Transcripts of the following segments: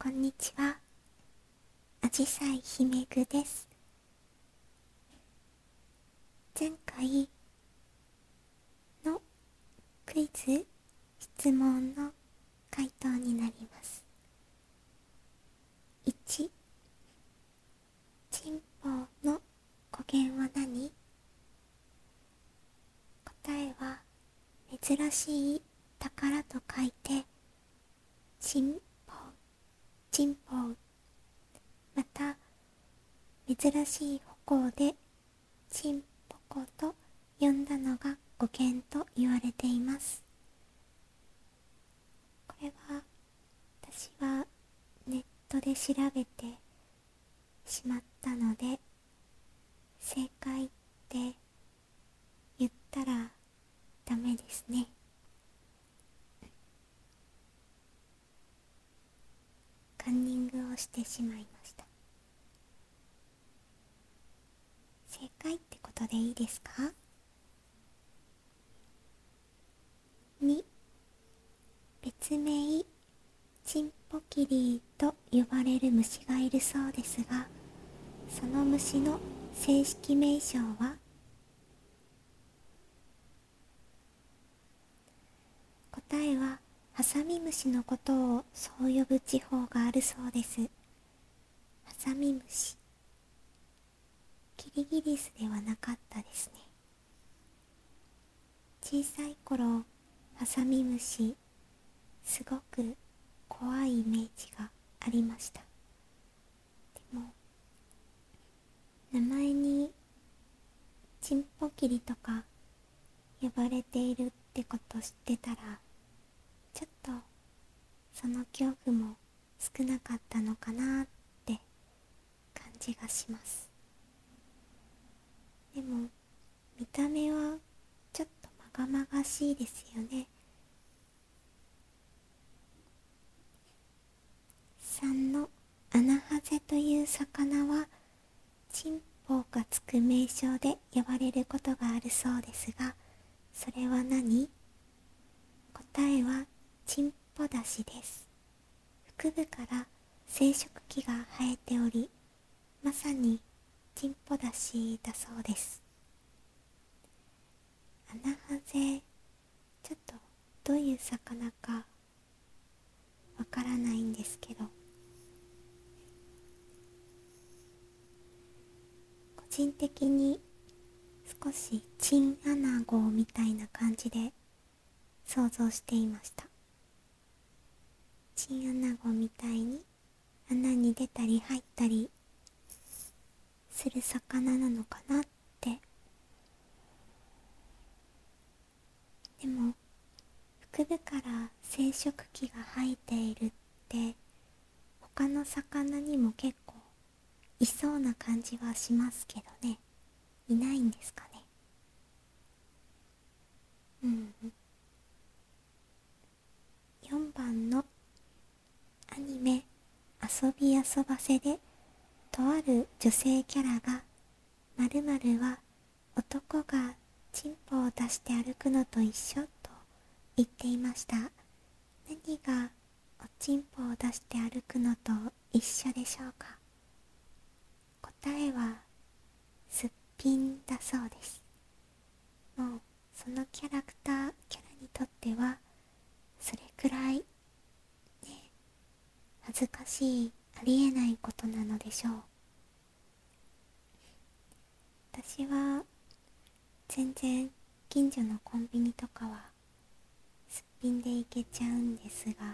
こんにちは。あじさいひめぐです。前回のクイズ質問の回答になります。1、チンポの語源は何？答えは珍しい宝と書いてチンポウ、チンポウ。また珍しい歩行でチンポコと呼んだのが語源と言われています。これは私はネットで調べてしまったので、正解って言ったらダメですね。カンニングをしてしまいました。正解ってことでいいですか？ 2、別名チンポキリと呼ばれる虫がいるそうですが、その虫の正式名称は？答えはハサミムシのことをそう呼ぶ地方があるそうです。ハサミムシ。キリギリスではなかったですね。小さい頃、ハサミムシすごく怖いイメージがありました。でも名前にチンポキリとか呼ばれているってこと知ってたら、ちょっとその恐怖も少なかったのかなって感じがします。でも見た目はちょっとまがまがしいですよね。3のアナハゼという魚はチンポがつく名称で呼ばれることがあるそうですが、それは何？答えはチンポダシです。腹部から生殖器が生えており、まさにチンポダシだそうです。アナハゼ、ちょっとどういう魚かわからないんですけど、個人的に少しチンアナゴみたいな感じで想像していました。チンアナゴみたいに穴に出たり入ったりする魚なのかなって。でも腹部から生殖器が生えているって他の魚にも結構いそうな感じはしますけどね。いないんですかね。4番のアニメ遊び遊ばせでとある女性キャラが〇〇は男がチンポを出して歩くのと一緒と言っていました。何がおちんぽを出して歩くのと一緒でしょうか？答えはすっぴんだそうです。もうそのキャラにとってはそれくらいね、恥ずかしい、ありえないことなのでしょう。私は全然近所のコンビニとかはすっぴんで行けちゃうんですが、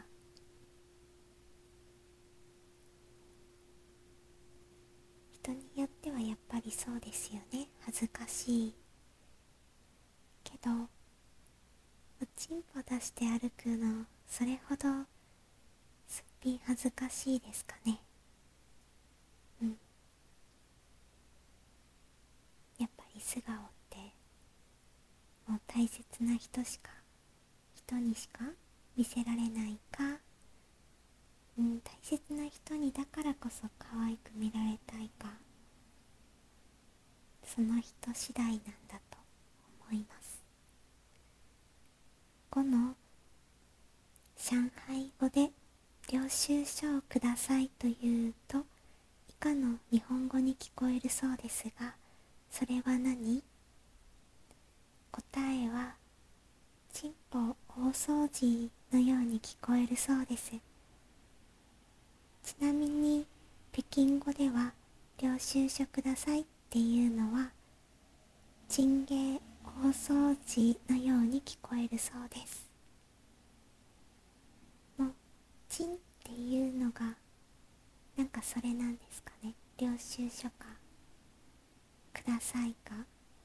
人によってはやっぱりそうですよね。恥ずかしいけど、おちんぽ出して歩くのそれほどすっぴん恥ずかしいですかね。やっぱり素顔ってもう大切な人にしか見せられないか、大切な人にだからこそ可愛く見られたいか、その人次第なんだと思います。5の上海語で領収書をくださいというと以下の日本語に聞こえるそうですが、それは何？答えはチンポ大掃除のように聞こえるそうです。ちなみに北京語では領収書くださいっていうのはチンゲー大掃除のように聞こえるそうです。もうチンっていうのがなんかそれなんですかね。領収書かくださいか、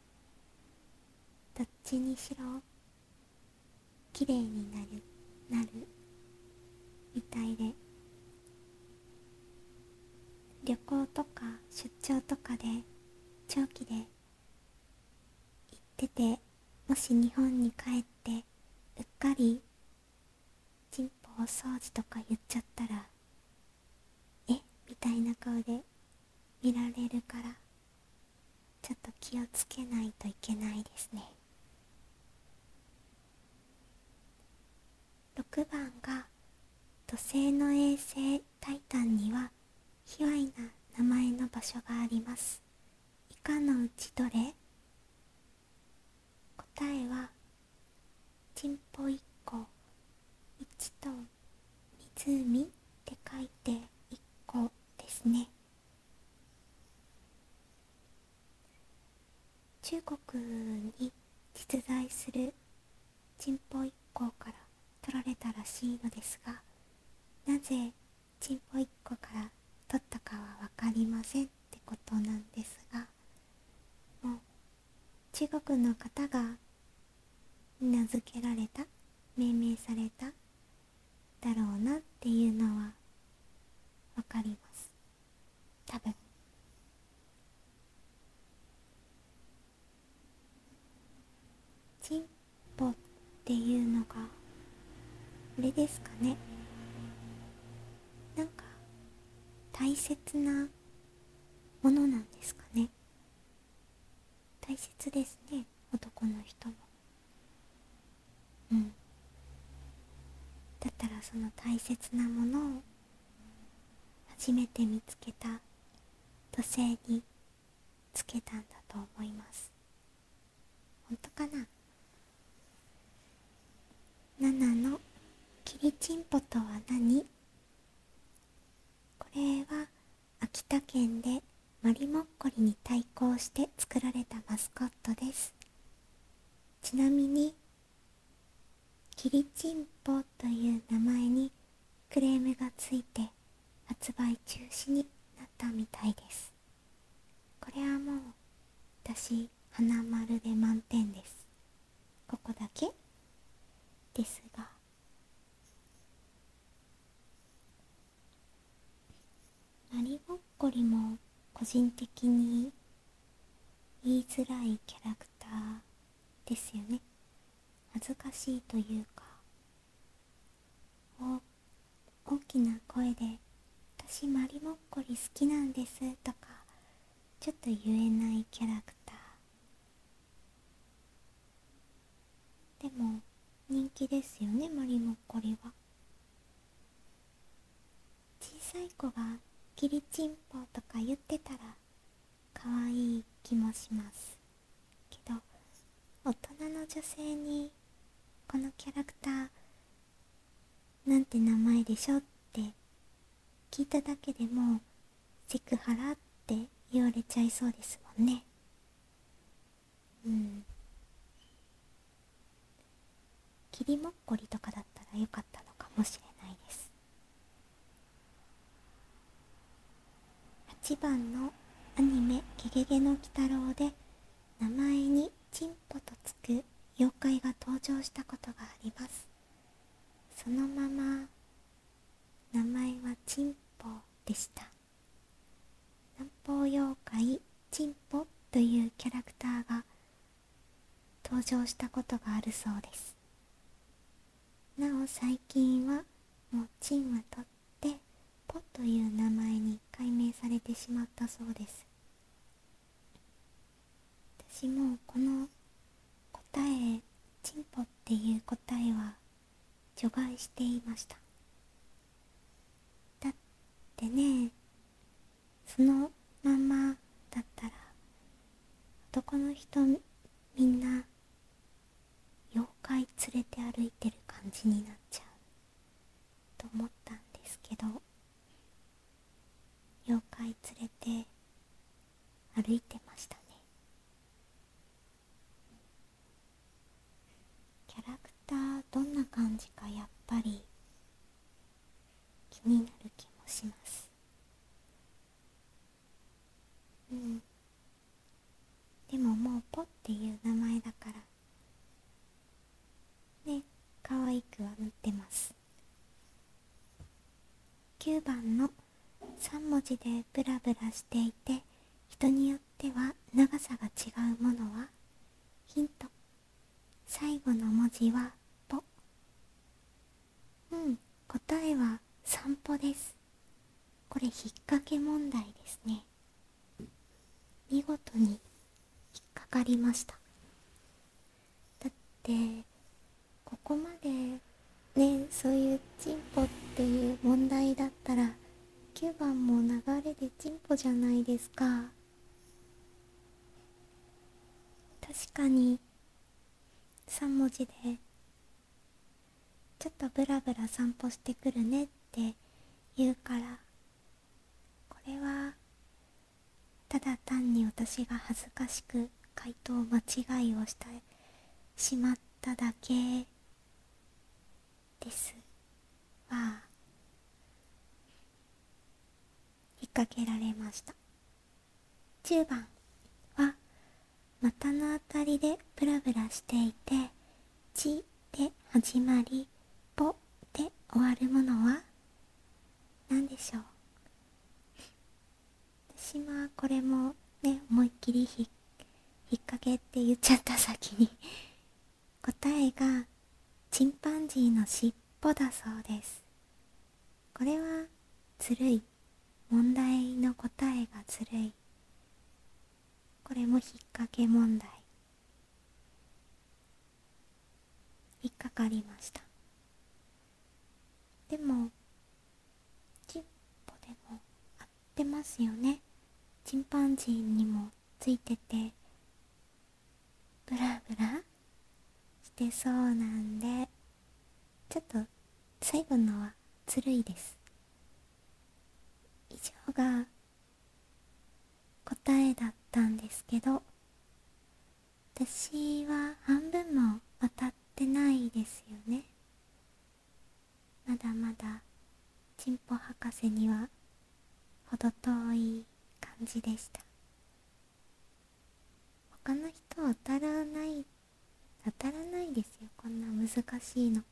どっちにしろきれいになるみたいで、旅行とか出張とかで長期で行ってて、もし日本に帰ってうっかりチンポお掃除とか言っちゃったらみたいな顔で見られるから、ちょっと気をつけないといけないですね。6番が土星の衛星タイタンには卑猥な名前の場所があります。以下のうちどれ？答えはチンポ1個、1と湖って書いて1個ですね。中国に実在するチンポ1個から取られたらしいのですが、なぜチンポ1個から取ったかは分かりませんってことなんですが、もう中国の方が名付けられた、命名されただろうなっていうのは分かります。多分。チンポっていうのがあれですかね。なんか大切なものなんですかね。大切ですね、男の人も。だったらその大切なものを初めて見つけた土星につけたんだと思います。本当かな。7のキリチンポとは何？これは秋田県でマリモッコリに対抗して作られたマスコットです。ちなみにキリチンポという名前にクレームがついて発売中止になったみたいです。これはもう私花丸で満点です。ここだけですが、マリモッコリも個人的に言いづらいキャラクターですよね。恥ずかしいというか、大きな声で私マリモッコリ好きなんですとかちょっと言えないキャラクターでも人気ですよね、マリモッコリは。小さい子がキリチンポとか言ってたら可愛い気もしますけど、大人の女性にこのキャラクターなんて名前でしょって聞いただけでもセクハラって言われちゃいそうですもんね。キリモッコリとかだったらよかったのかもしれないです。8番のアニメ「ゲゲゲの鬼太郎」で名前にチンポとつく妖怪が登場したことがあります。そのまま名前はチンポでした。南方妖怪チンポというキャラクターが登場したことがあるそうです。なお最近はもうチンは取ってポという名前に改名されてしまったそうです。私もこの答え、チンポっていう答えは除外していました。 ってね、そのまんまだったら男の人みんな妖怪連れて歩いてる感じになっちゃうと思ったんですけど、妖怪連れて歩いてましたね。キャラクターどんな感じかやっぱり気になる気もします。でももうポっていう名前だからね、可愛くはなってます。9番の3文字でブラブラしていて、人によっては長さが違うものはヒント。最後の文字はポ。答えは散歩です。これ引っ掛け問題ですね。見事に引っかかりました。だってここまでね、そういうチンポっていう問題だったら9番も流れでチンポじゃないですか。確かに3文字でちょっとブラブラ散歩してくるねって言うから、これはただ単に私が恥ずかしく回答間違いをしてしまっただけですは引っ掛けられました。10番は股のあたりでブラブラしていて、ちで始まりぽで終わるものは何でしょう。私はこれもね、思いっきり引っ掛けって言っちゃった先に答えがチンパンジーの尻尾だそうです。これはずるい。問題の答えがずるい。これも引っ掛け問題。引っかかりました。でもチンポでも合ってますよね。チンパンジーにもついててブラブラしてそうなんで、ちょっと最後のはずるいです。以上が答えだったんですけど、私は半分も当たってないですよね。まだまだチンポ博士には程遠い感じでした。他の人当たらないですよ、こんな難しいの。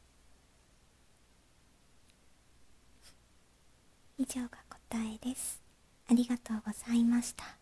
以上が答えです。ありがとうございました。